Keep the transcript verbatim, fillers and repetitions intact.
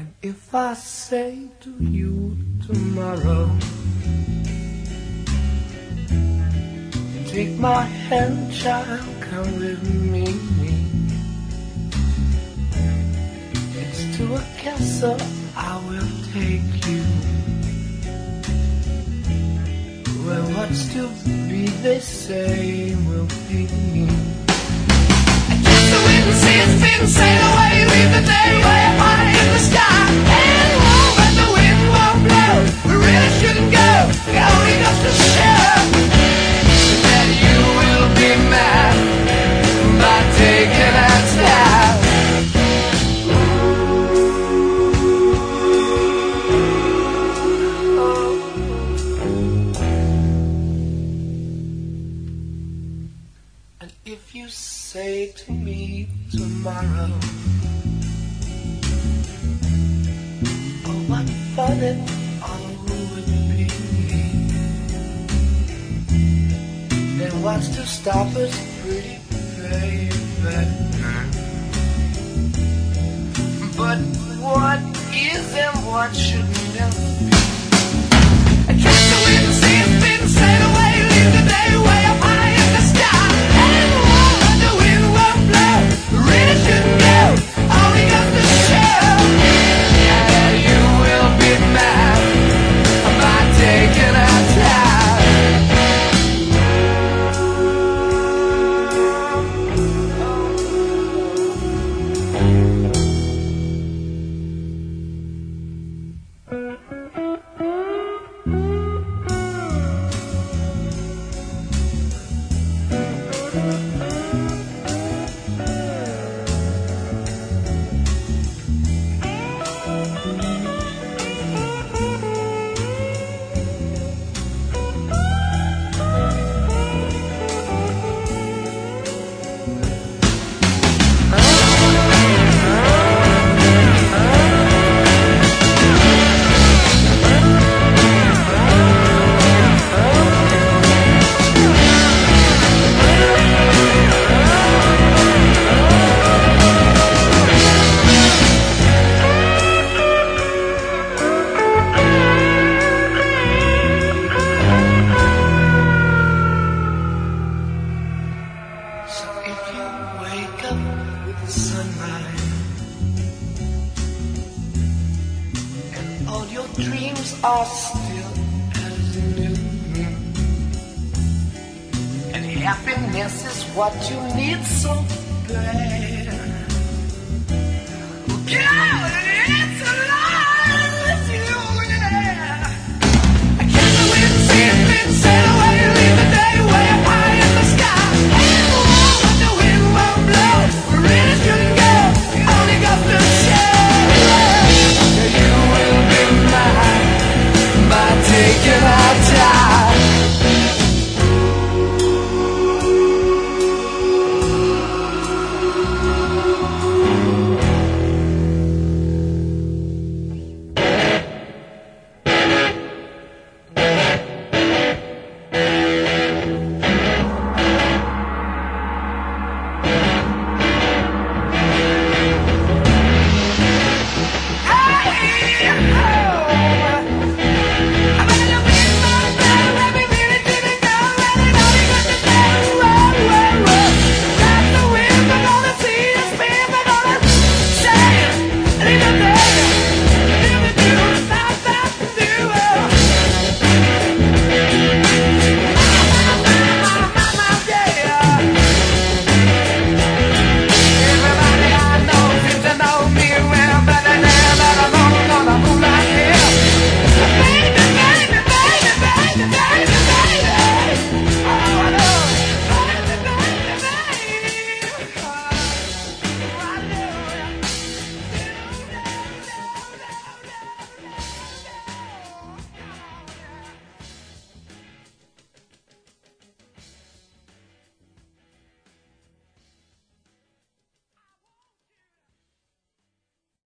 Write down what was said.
If I say to you tomorrow, take my hand, child, come with me. It's to a castle I will take you, where what's to be, they say, will be. Just the wind and see its feet and sail away, leave the day way up high in the sky. And oh, but the wind won't blow, we really shouldn't go, it only goes to show that you will be mad by taking a step. And if you say to me tomorrow, oh, what fun it all would be, then what's to stop us, pretty baby? But what is and what shouldn't ever be? I catch the wind and see it spin and sail away, leave the day way up high in the sky. And oh, but the wind won't blow, we really shouldn't go, only goes to show that you will be mad by taking our time. Are still as new, and happiness is what you need so bad. Girl,